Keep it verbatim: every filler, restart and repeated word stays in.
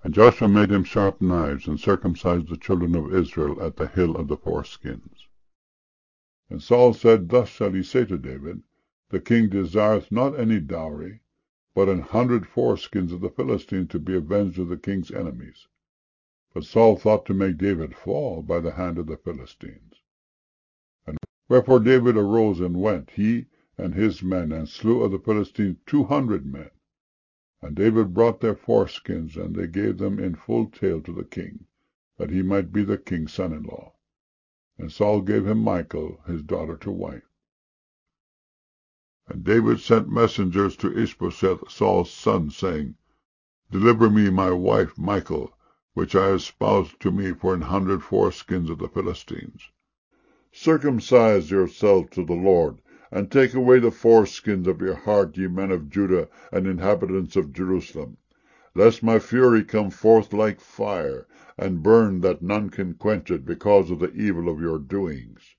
And Joshua made him sharp knives, and circumcised the children of Israel at the hill of the foreskins. And Saul said, Thus shall ye say to David, The king desireth not any dowry, but an hundred foreskins of the Philistines, to be avenged of the king's enemies. But Saul thought to make David fall by the hand of the Philistines. And wherefore David arose and went, he and his men, and slew of the Philistines two hundred men. And David brought their foreskins, and they gave them in full tale to the king, that he might be the king's son-in-law. And Saul gave him Michal, his daughter, to wife. And David sent messengers to Ishbosheth, Saul's son, saying, Deliver me my wife Michal, which I espoused to me for an hundred foreskins of the Philistines. Circumcise yourselves to the Lord, and take away the foreskins of your heart, ye men of Judah and inhabitants of Jerusalem, lest my fury come forth like fire, and burn that none can quench it, because of the evil of your doings.